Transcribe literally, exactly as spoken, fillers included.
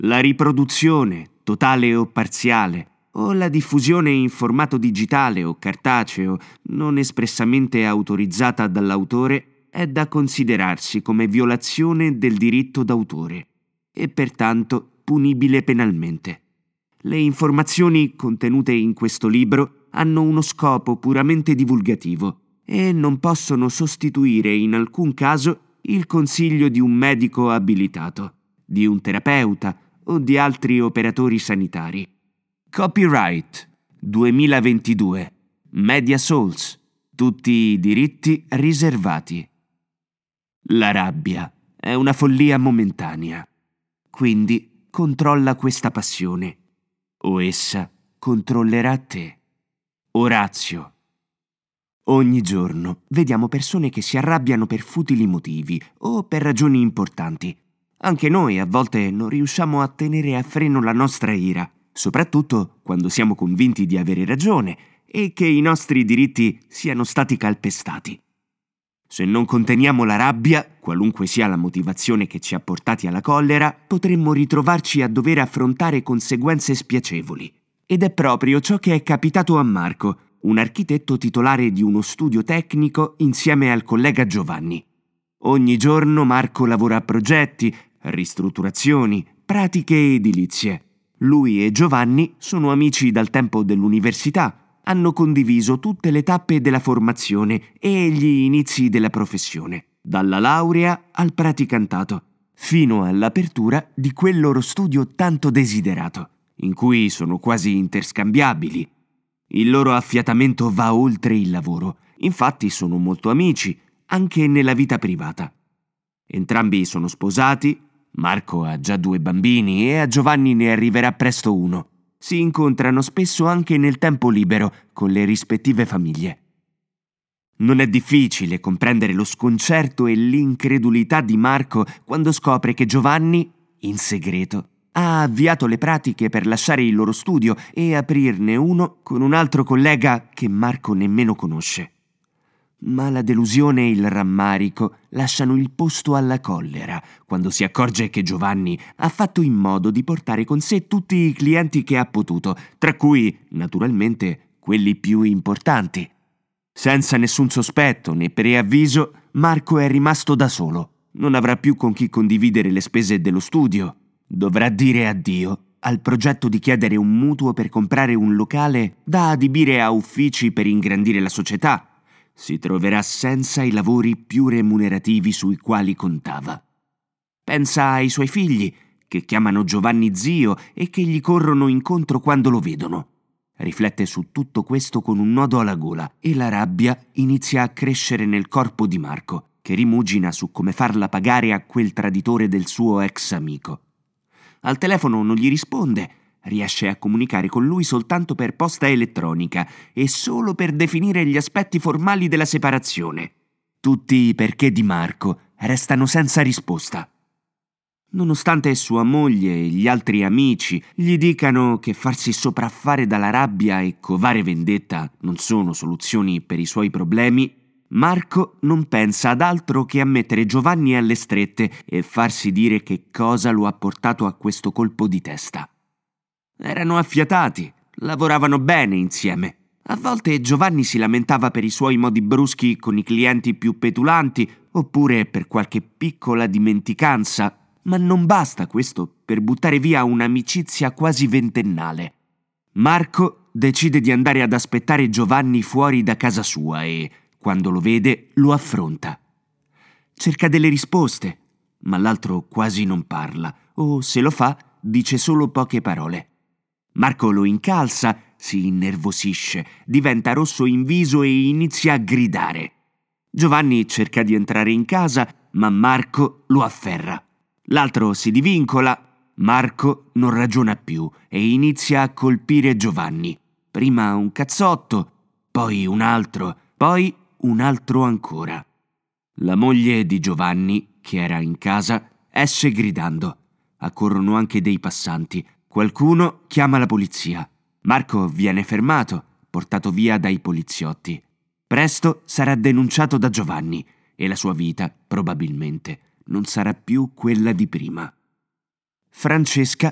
La riproduzione, totale o parziale, o la diffusione in formato digitale o cartaceo, non espressamente autorizzata dall'autore, è da considerarsi come violazione del diritto d'autore e pertanto punibile penalmente. Le informazioni contenute in questo libro hanno uno scopo puramente divulgativo e non possono sostituire in alcun caso il consiglio di un medico abilitato, di un terapeuta o di altri operatori sanitari. Copyright duemilaventidue. Media Souls. Tutti i diritti riservati. La rabbia è una follia momentanea. Quindi controlla questa passione, o essa controllerà te. Orazio. Ogni giorno vediamo persone che si arrabbiano per futili motivi o per ragioni importanti. Anche noi a volte non riusciamo a tenere a freno la nostra ira, soprattutto quando siamo convinti di avere ragione e che i nostri diritti siano stati calpestati. Se non conteniamo la rabbia, qualunque sia la motivazione che ci ha portati alla collera, potremmo ritrovarci a dover affrontare conseguenze spiacevoli. Ed è proprio ciò che è capitato a Marco, un architetto titolare di uno studio tecnico insieme al collega Giovanni. Ogni giorno Marco lavora a progetti, ristrutturazioni, pratiche edilizie. Lui e Giovanni sono amici dal tempo dell'università, hanno condiviso tutte le tappe della formazione e gli inizi della professione, dalla laurea al praticantato, fino all'apertura di quel loro studio tanto desiderato, in cui sono quasi interscambiabili. Il loro affiatamento va oltre il lavoro, infatti sono molto amici, anche nella vita privata. Entrambi sono sposati, Marco ha già due bambini e a Giovanni ne arriverà presto uno. Si incontrano spesso anche nel tempo libero con le rispettive famiglie. Non è difficile comprendere lo sconcerto e l'incredulità di Marco quando scopre che Giovanni, in segreto, ha avviato le pratiche per lasciare il loro studio e aprirne uno con un altro collega che Marco nemmeno conosce. Ma la delusione e il rammarico lasciano il posto alla collera quando si accorge che Giovanni ha fatto in modo di portare con sé tutti i clienti che ha potuto, tra cui, naturalmente, quelli più importanti. Senza nessun sospetto né preavviso, Marco è rimasto da solo. Non avrà più con chi condividere le spese dello studio. Dovrà dire addio al progetto di chiedere un mutuo per comprare un locale da adibire a uffici per ingrandire la società. Si troverà senza i lavori più remunerativi sui quali contava. Pensa ai suoi figli, che chiamano Giovanni zio e che gli corrono incontro quando lo vedono. Riflette su tutto questo con un nodo alla gola e la rabbia inizia a crescere nel corpo di Marco, che rimugina su come farla pagare a quel traditore del suo ex amico. Al telefono non gli risponde, riesce a comunicare con lui soltanto per posta elettronica e solo per definire gli aspetti formali della separazione. Tutti i perché di Marco restano senza risposta. Nonostante sua moglie e gli altri amici gli dicano che farsi sopraffare dalla rabbia e covare vendetta non sono soluzioni per i suoi problemi, Marco non pensa ad altro che a mettere Giovanni alle strette e farsi dire che cosa lo ha portato a questo colpo di testa. Erano affiatati, lavoravano bene insieme. A volte Giovanni si lamentava per i suoi modi bruschi con i clienti più petulanti oppure per qualche piccola dimenticanza, ma non basta questo per buttare via un'amicizia quasi ventennale. Marco decide di andare ad aspettare Giovanni fuori da casa sua e, quando lo vede, lo affronta. Cerca delle risposte, ma l'altro quasi non parla, o se lo fa, dice solo poche parole. Marco lo incalza, si innervosisce, diventa rosso in viso e inizia a gridare. Giovanni cerca di entrare in casa, ma Marco lo afferra. L'altro si divincola, Marco non ragiona più e inizia a colpire Giovanni. Prima un cazzotto, poi un altro, poi un altro ancora. La moglie di Giovanni, che era in casa, esce gridando. Accorrono anche dei passanti. Qualcuno chiama la polizia. Marco viene fermato, portato via dai poliziotti. Presto sarà denunciato da Giovanni e la sua vita, probabilmente, non sarà più quella di prima. Francesca